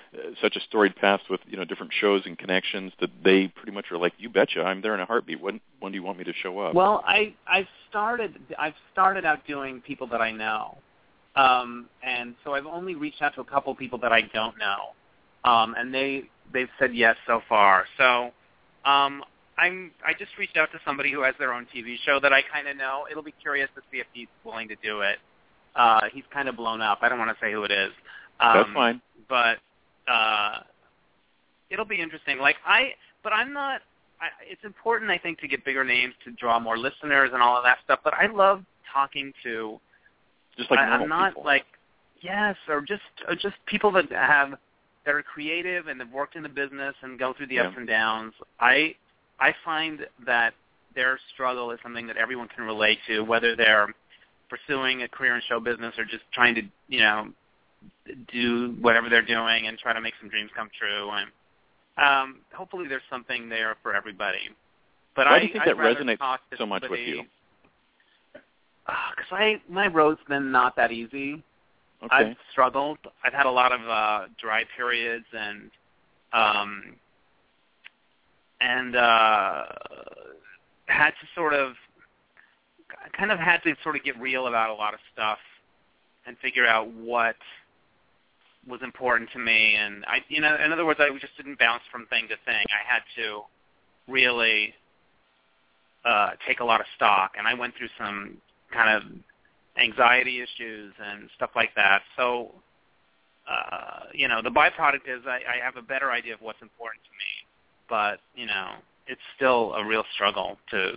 uh, such a storied past with, you know, different shows and connections that they pretty much are like, you betcha, I'm there in a heartbeat. When when do you want me to show up? Well, I I've started I've started out doing people that I know, um, and so I've only reached out to a couple of people that I don't know, um, and they they've said yes so far. So. Um, I'm. I just reached out to somebody who has their own T V show that I kind of know. It'll be curious to see if he's willing to do it. Uh, he's kind of blown up. I don't want to say who it is. Um, That's fine. But uh, it'll be interesting. Like I, but I'm not. I, it's important, I think, to get bigger names to draw more listeners and all of that stuff. But I love talking to. Just like I, normal I'm not people. like yes, or just or just people that have that are creative and have worked in the business and go through the Yeah. ups and downs. I. I find that their struggle is something that everyone can relate to, whether they're pursuing a career in show business or just trying to, you know, do whatever they're doing and try to make some dreams come true. And um, hopefully there's something there for everybody. But Why I, do you think I'd that rather resonates talk to so much with somebody, you? Because I my road's been not that easy. Okay. I've struggled. I've had a lot of uh, dry periods and um, and uh, had to sort of kind of had to sort of get real about a lot of stuff and figure out what was important to me. And I, you know, in other words, I just didn't bounce from thing to thing. I had to really uh, take a lot of stock, and I went through some kind of anxiety issues and stuff like that. So, uh, you know, the byproduct is I, I have a better idea of what's important to me. But, you know, it's still a real struggle to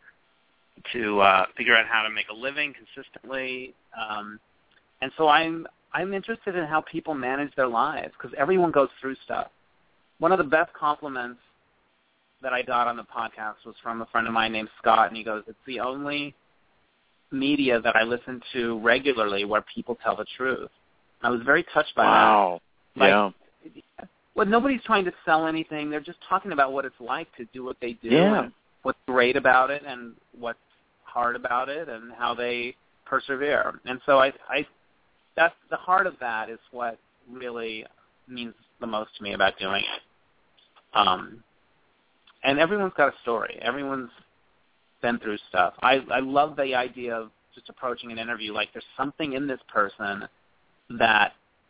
to uh, figure out how to make a living consistently. Um, and so I'm I'm interested in how people manage their lives because everyone goes through stuff. One of the best compliments that I got on the podcast was from a friend of mine named Scott, and he goes, it's the only media that I listen to regularly where people tell the truth. I was very touched by wow. that. Like, yeah. Well, nobody's trying to sell anything. They're just talking about what it's like to do what they do Yeah. and what's great about it and what's hard about it and how they persevere. And so I, I, that's the heart of that is what really means the most to me about doing it. Um, and everyone's got a story. Everyone's been through stuff. I, I love the idea of just approaching an interview like there's something in this person that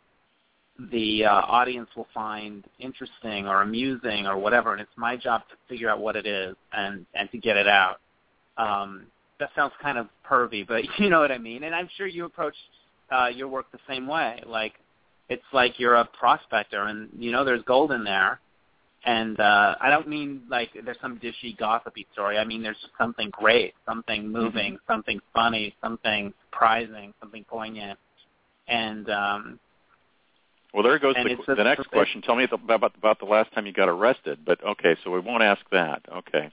the uh, audience will find interesting or amusing or whatever, and it's my job to figure out what it is and, and to get it out. Um, that sounds kind of pervy, but you know what I mean. And I'm sure you approach uh, your work the same way. Like, it's like you're a prospector, and you know there's gold in there. And uh, I don't mean like there's some dishy, gossipy story. I mean there's just something great, something moving, mm-hmm. something funny, something surprising, something poignant. And um, well, there goes and the, the next question. Tell me about about the last time you got arrested. But okay, so we won't ask that. Okay.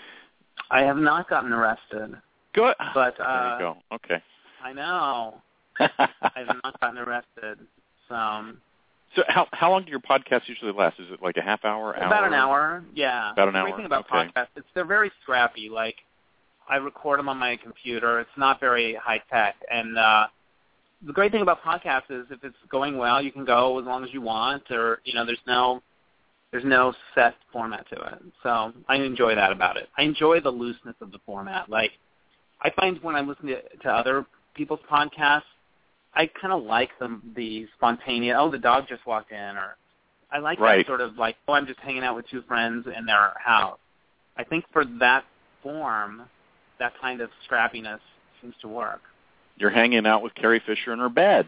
I have not gotten arrested. Good. But uh, there you go. Okay. I know. I have not gotten arrested. So. So how how long do your podcasts usually last? Is it like a half hour, hour? About an hour, yeah. About an the hour. The great thing about okay. podcasts is they're very scrappy. Like, I record them on my computer. It's not very high tech. And uh, the great thing about podcasts is if it's going well, you can go as long as you want, or you know, there's no there's no set format to it. So I enjoy that about it. I enjoy the looseness of the format. Like, I find when I listen to, to other people's podcasts, I kind of like the, the spontaneous, oh, the dog just walked in, or I like right. that sort of like, oh, I'm just hanging out with two friends in their house. I think for that form, that kind of scrappiness seems to work. You're hanging out with Carrie Fisher in her bed.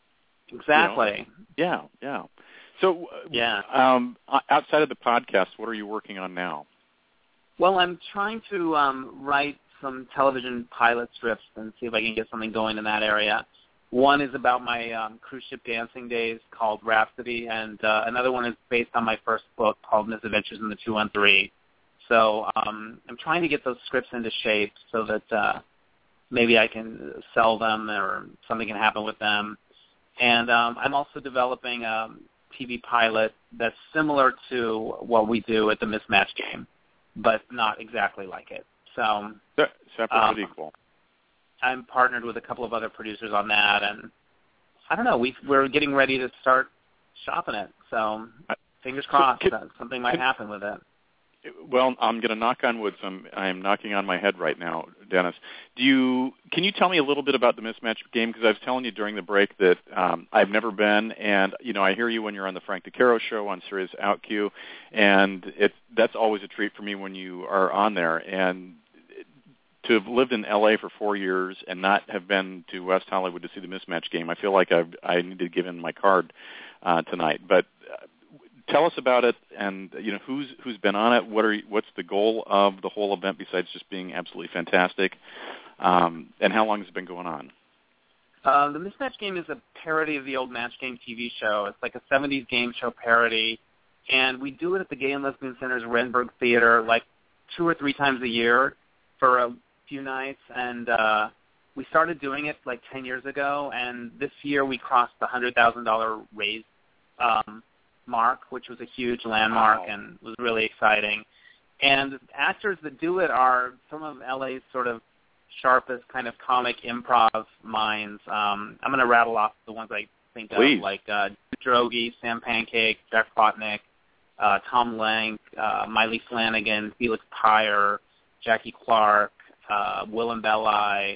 Exactly. You know? Yeah, yeah. So yeah. Um, outside of the podcast, what are you working on now? Well, I'm trying to um, write some television pilot scripts and see if I can get something going in that area. One is about my um, cruise ship dancing days called Rhapsody, and uh, another one is based on my first book called Misadventures in the two one three. So um, I'm trying to get those scripts into shape so that uh, maybe I can sell them or something can happen with them. And um, I'm also developing a T V pilot that's similar to what we do at the Mismatch game, but not exactly like it. So separate um, but equal. I'm partnered with a couple of other producers on that, and I don't know. We we're getting ready to start shopping it. So fingers crossed so, that something might can, happen with it. Well, I'm going to knock on wood. So I'm, I'm knocking on my head right now, Dennis. Do you? Can you tell me a little bit about the Mismatch game? Because I was telling you during the break that um, I've never been, and you know I hear you when you're on the Frank DeCaro show on Sirius OutQ, and it that's always a treat for me when you are on there. And to have lived in L A for four years and not have been to West Hollywood to see the Mismatch game, I feel like I've, I need to give in my card uh, tonight. But uh, tell us about it, and you know who's who's been on it. What are what's the goal of the whole event besides just being absolutely fantastic? Um, and how long has it been going on? Uh, the Mismatch game is a parody of the old Match Game T V show. It's like a seventies game show parody, and we do it at the Gay and Lesbian Center's Renberg Theater like two or three times a year for a few nights. And uh, we started doing it like ten years ago, and this year we crossed the one hundred thousand dollars raise um, mark, which was a huge landmark wow. and was really exciting. And actors that do it are some of L A's sort of sharpest kind of comic improv minds. Um, I'm going to rattle off the ones I think Please. of, like uh, Droege, Sam Pancake, Jack Plotnick, uh, Tom Lenk, uh, Miley Flanagan, Felix Pyre, Jackie Clark, uh, Willem Belli,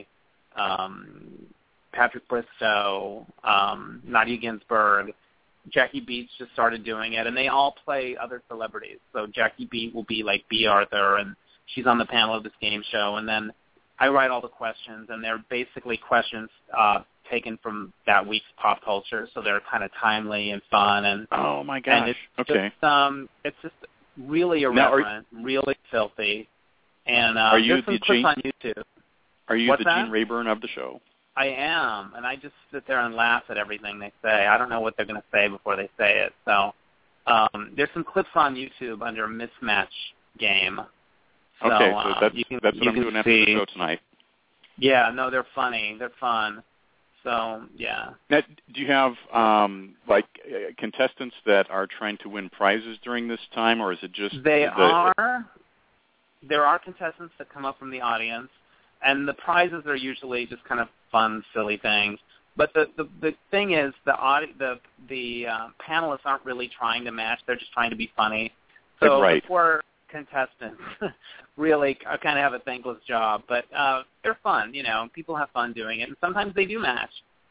um, Patrick Bristow, um, Nadia Ginsburg. Jackie Beat just started doing it, and they all play other celebrities. So Jackie Beat will be like B. Arthur, and she's on the panel of this game show, and then I write all the questions, and they're basically questions uh, taken from that week's pop culture, so they're kind of timely and fun. And oh my gosh, and it's okay, just, um, it's just really irreverent, now, really filthy. And uh, are you there's some the clips Gene, on YouTube. Are you What's the that? Gene Rayburn of the show? I am, and I just sit there and laugh at everything they say. I don't know what they're going to say before they say it. So um, there's some clips on YouTube under Mismatch Game. So, okay, so uh, that's, you can, that's what you I'm can doing after see. the show tonight. Yeah, no, they're funny. They're fun. So, yeah. Now, do you have, um, like, uh, contestants that are trying to win prizes during this time, or is it just... They the, are. There are contestants that come up from the audience, and the prizes are usually just kind of fun, silly things. But the the, the thing is, the audi- the the uh, panelists aren't really trying to match. They're just trying to be funny. So right. the poor contestants really kind of have a thankless job. But uh, they're fun, you know. People have fun doing it, and sometimes they do match.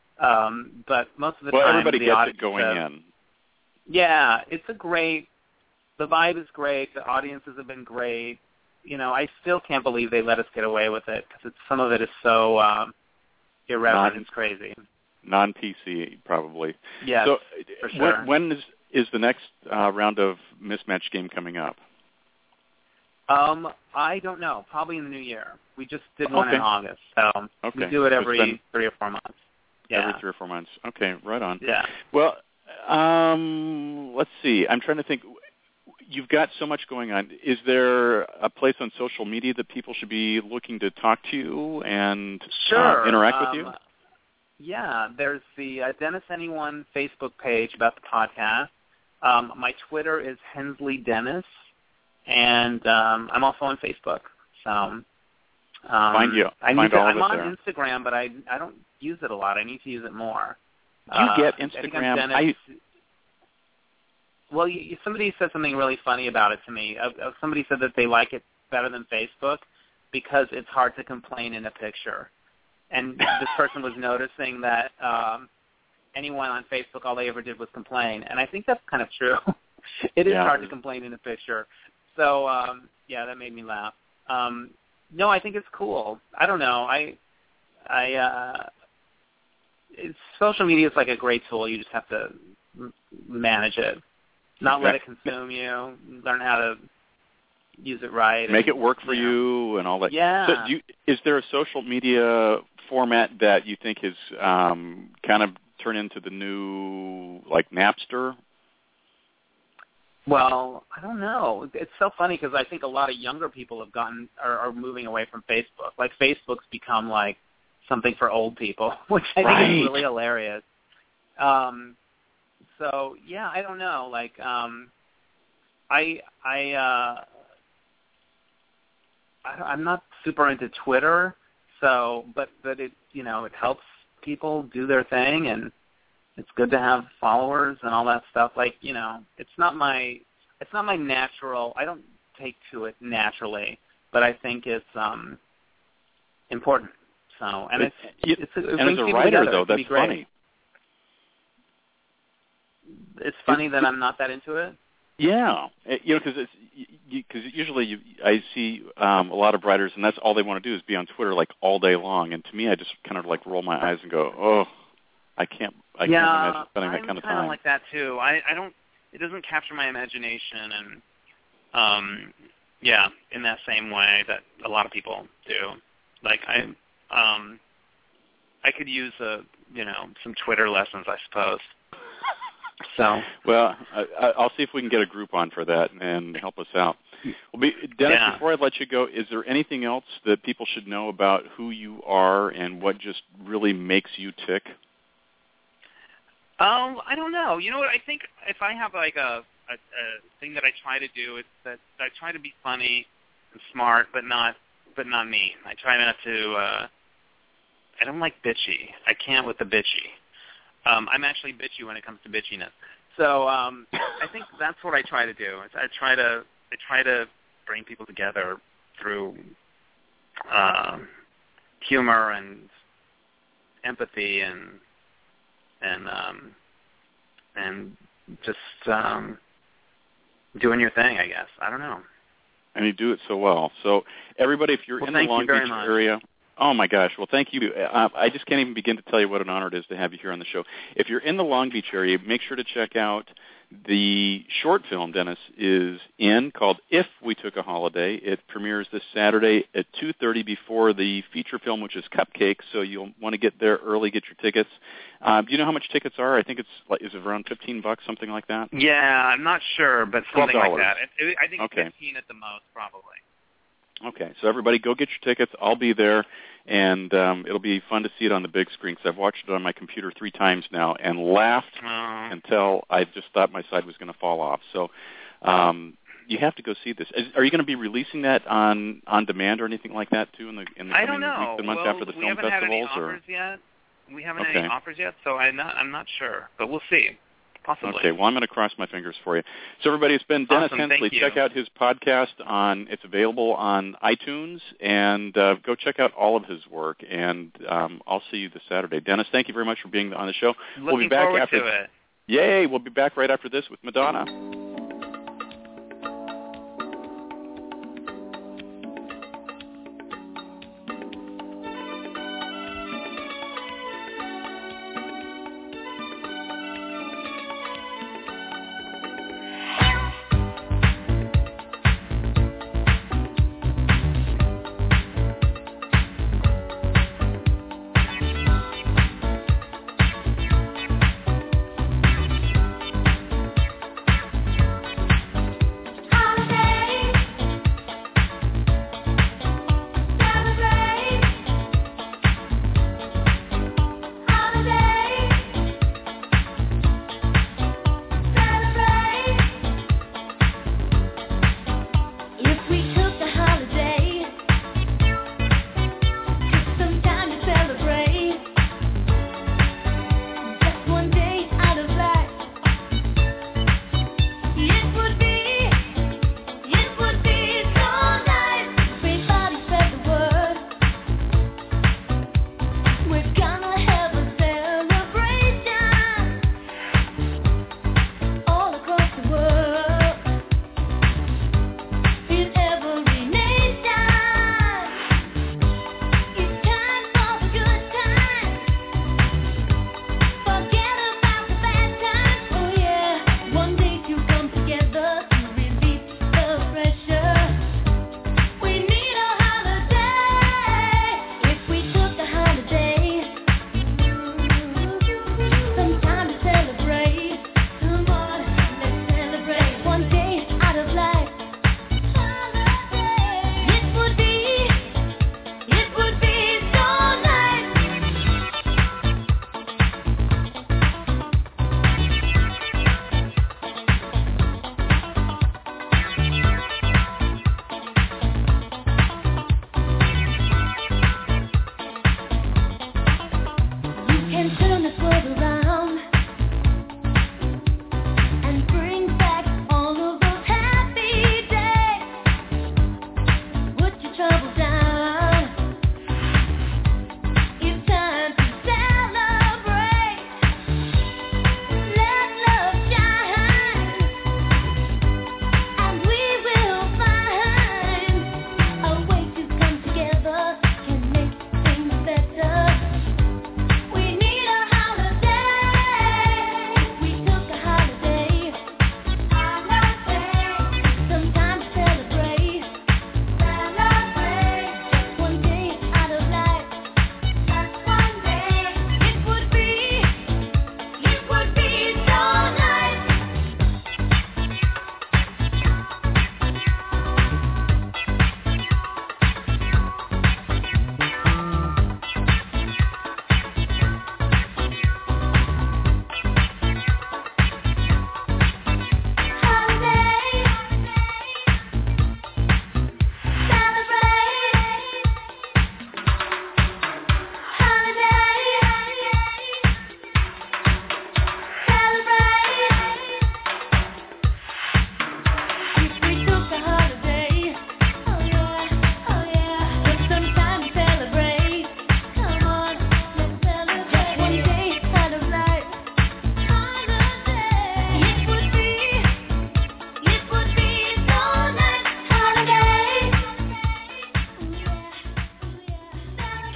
Um, but most of the well, time, everybody the gets audience it going says, in. Yeah, it's a great. The vibe is great. The audiences have been great. You know, I still can't believe they let us get away with it because some of it is so um, irreverent. Non, it's crazy. Non-P C, probably. Yes, so for sure. When, when is, is the next uh, round of Mismatch Game coming up? Um, I don't know. Probably in the new year. We just did one okay. in August, so okay. we do it every been three or four months. Yeah. Every three or four months. Okay, right on. Yeah. Well, um, let's see. I'm trying to think. You've got so much going on. Is there a place on social media that people should be looking to talk to you and sure. uh, interact um, with you? Yeah, there's the uh, Dennis Anyone Facebook page about the podcast. Um, my Twitter is Hensley Dennis, and um, I'm also on Facebook. So um, find you. I find to, all I'm of it on there. Instagram, but I I don't use it a lot. I need to use it more. Do you uh, get I think Instagram? I'm Dennis, I, well, you, somebody said something really funny about it to me. Uh, uh, somebody said that they like it better than Facebook because it's hard to complain in a picture. And this person was noticing that um, anyone on Facebook, all they ever did was complain. And I think that's kind of true. It is yeah. hard to complain in a picture. So, um, yeah, that made me laugh. Um, no, I think it's cool. I don't know. I, I, uh, it's, social media is like a great tool. You just have to m- manage it. Not let it consume you. Learn how to use it right. Make and, it work for you, know. you and all that. Yeah. So do you, is there a social media format that you think has um, kind of turned into the new, like, Napster? Well, I don't know. It's so funny because I think a lot of younger people have gotten are, are moving away from Facebook. Like, Facebook's become like something for old people, which I right. think is really hilarious. Um, so yeah, I don't know. Like, um, I I, uh, I I'm not super into Twitter, so but but it you know it helps people do their thing, and it's good to have followers and all that stuff. Like, you know, it's not my it's not my natural. I don't take to it naturally, but I think it's um, important. So, and it, it's, it's it and as a writer, together. though, that's funny. It's funny it, that it, I'm not that into it. Yeah, you know, because because usually you, I see um, a lot of writers, and that's all they want to do is be on Twitter like all day long. And to me, I just kind of like roll my eyes and go, "Oh, I can't, I yeah, can't imagine spending that I'm kind of kind time." of like that too. I, I don't. It doesn't capture my imagination, and um, yeah, in that same way that a lot of people do. Like I, um, I could use a, you know, some Twitter lessons, I suppose. So well, I, I'll see if we can get a group on for that and help us out. Well, be, Dennis, yeah. before I let you go, is there anything else that people should know about who you are and what just really makes you tick? Um, I don't know. You know what? I think if I have like a, a, a thing that I try to do, it's that I try to be funny and smart, but not but not mean. I try not to. Uh, I don't like bitchy. I can't with the bitchy. Um, I'm actually bitchy when it comes to bitchiness. So um, I think that's what I try to do. I try to I try to bring people together through uh, humor and empathy and and um, and just um, doing your thing, I guess. I don't know. And you do it so well. So everybody, if you're well, in the Long Beach area. Oh, my gosh. Well, thank you. Uh, I just can't even begin to tell you what an honor it is to have you here on the show. If you're in the Long Beach area, make sure to check out the short film Dennis is in called If We Took a Holiday. It premieres this Saturday at two thirty before the feature film, which is Cupcake, so you'll want to get there early, get your tickets. Um, do you know how much tickets are? I think it's like, is it around fifteen bucks, something like that? Yeah, I'm not sure, but something like that. It, it, I think okay. fifteen at the most, probably. Okay, so everybody go get your tickets. I'll be there, and um, it'll be fun to see it on the big screen because I've watched it on my computer three times now and laughed oh. until I just thought my side was going to fall off. So um, you have to go see this. Is, are you going to be releasing that on, on demand or anything like that, too, in the, in the I coming don't know. weeks and months well, after the we film haven't festivals? Had any or? offers yet. We haven't okay. had any offers yet, so I'm not, I'm not sure, but we'll see. Possibly. Okay, well, I'm going to cross my fingers for you. So, everybody, it's been Dennis awesome. Hensley. Check out his podcast. on. It's available on iTunes, and uh, go check out all of his work. And um, I'll see you this Saturday. Dennis, thank you very much for being on the show. Looking we'll be back forward after. to it. Yay! We'll be back right after this with Madonna.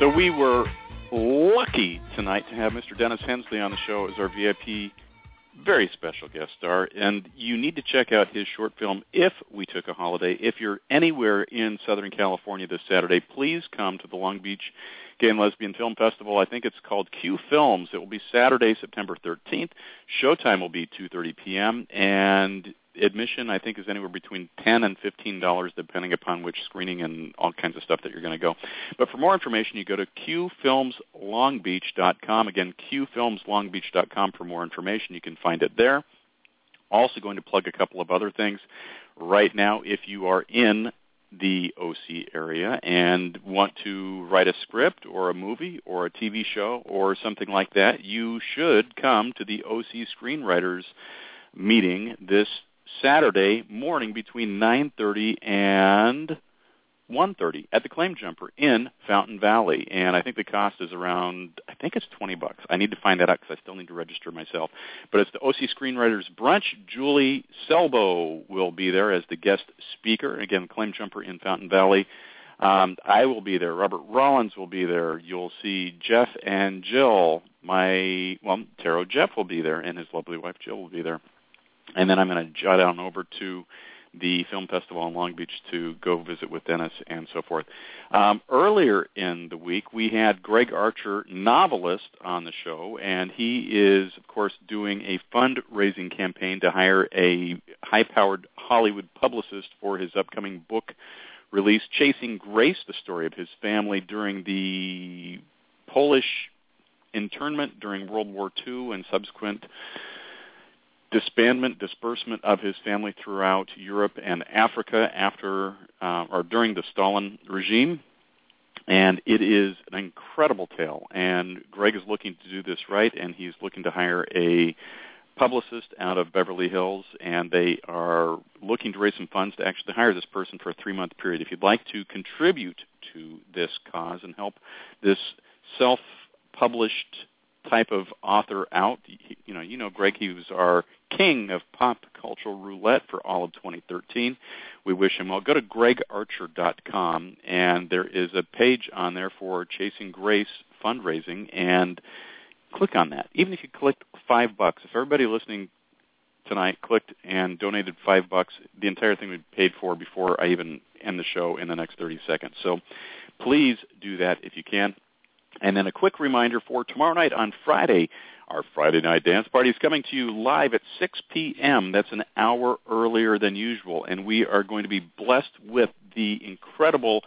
we were lucky tonight to have Mister Dennis Hensley on the show as our V I P very special guest star, and you need to check out his short film, If We Took a Holiday. If you're anywhere in Southern California this Saturday, please come to the Long Beach Gay and Lesbian Film Festival. I think it's called Q Films. It will be Saturday, September thirteenth. Showtime will be two thirty p.m., and admission, I think, is anywhere between ten dollars and fifteen dollars, depending upon which screening and all kinds of stuff that you're going to go. But for more information, you go to q films long beach dot com. Again, q films long beach dot com for more information. You can find it there. Also going to plug a couple of other things. Right now, if you are in the O C area and want to write a script or a movie or a T V show or something like that, you should come to the O C Screenwriters meeting this Saturday morning between nine thirty and one thirty at the Claim Jumper in Fountain Valley. And I think the cost is around, I think it's twenty bucks. I need to find that out because I still need to register myself. But it's the O C Screenwriters Brunch. Julie Selbo will be there as the guest speaker. Again, Claim Jumper in Fountain Valley. Um, I will be there. Robert Rollins will be there. You'll see Jeff and Jill. My, well, Taro Jeff will be there, and his lovely wife Jill will be there. And then I'm going to jot on over to the film festival in Long Beach to go visit with Dennis and so forth. Um, earlier in the week, we had Greg Archer, novelist, on the show, and he is, of course, doing a fundraising campaign to hire a high-powered Hollywood publicist for his upcoming book release, Chasing Grace, the story of his family during the Polish internment during World War Two and subsequent disbandment, disbursement of his family throughout Europe and Africa after uh, or during the Stalin regime. And it is an incredible tale. And Greg is looking to do this right, and he's looking to hire a publicist out of Beverly Hills, and they are looking to raise some funds to actually hire this person for a three-month period. If you'd like to contribute to this cause and help this self-published type of author out, you know, you know, Greg, he was our king of pop cultural roulette for all of twenty thirteen. We wish him well. Go to greg archer dot com, and there is a page on there for Chasing Grace fundraising, and click on that. Even if you clicked five bucks, if everybody listening tonight clicked and donated five bucks, the entire thing would be paid for before I even end the show in the next thirty seconds. So please do that if you can. And then a quick reminder for tomorrow night on Friday, our Friday night dance party is coming to you live at six p.m. That's an hour earlier than usual, and we are going to be blessed with the incredible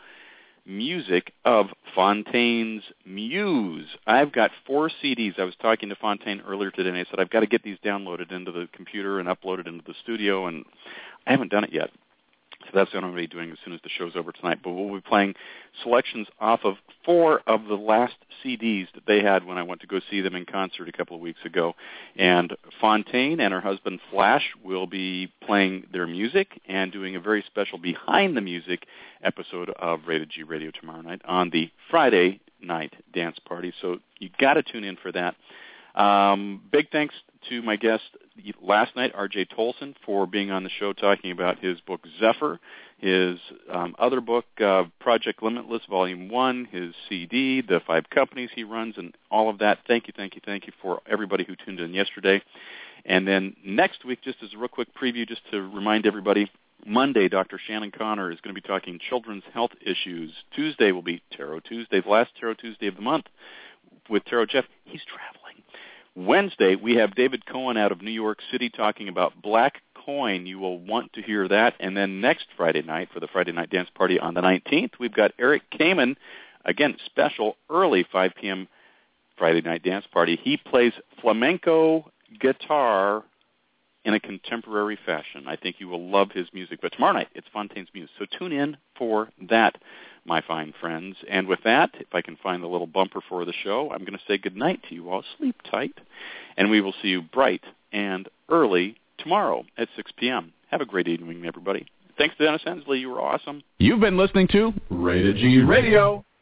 music of Fontaine's Muse. I've got four C Ds. I was talking to Fontaine earlier today, and I said, I've got to get these downloaded into the computer and uploaded into the studio, and I haven't done it yet. So that's what I'm going to be doing as soon as the show's over tonight. But we'll be playing selections off of four of the last C Ds that they had when I went to go see them in concert a couple of weeks ago. And Fontaine and her husband Flash will be playing their music and doing a very special Behind the Music episode of Rated G Radio tomorrow night on the Friday night dance party. So you got to tune in for that. Um, big thanks to my guest last night, R J Tolson, for being on the show talking about his book Zephyr, his um, other book, uh, Project Limitless, Volume one, his C D, the five companies he runs, and all of that. Thank you, thank you, thank you for everybody who tuned in yesterday. And then next week, just as a real quick preview, just to remind everybody, Monday, Doctor Shannon Connor is going to be talking children's health issues. Tuesday will be Tarot Tuesday, the last Tarot Tuesday of the month with Tarot Jeff. He's traveling. Wednesday, we have David Cohen out of New York City talking about Black Coin. You will want to hear that. And then next Friday night, for the Friday night dance party on the nineteenth, we've got Eric Kamen, again, special early five p.m. Friday night dance party. He plays flamenco guitar in a contemporary fashion. I think you will love his music. But tomorrow night, it's Fontaine's Muse. So tune in for that, my fine friends. And with that, if I can find the little bumper for the show, I'm going to say goodnight to you all. Sleep tight. And we will see you bright and early tomorrow at six p.m. Have a great evening, everybody. Thanks to Dennis Hensley. You were awesome. You've been listening to Rated G Radio.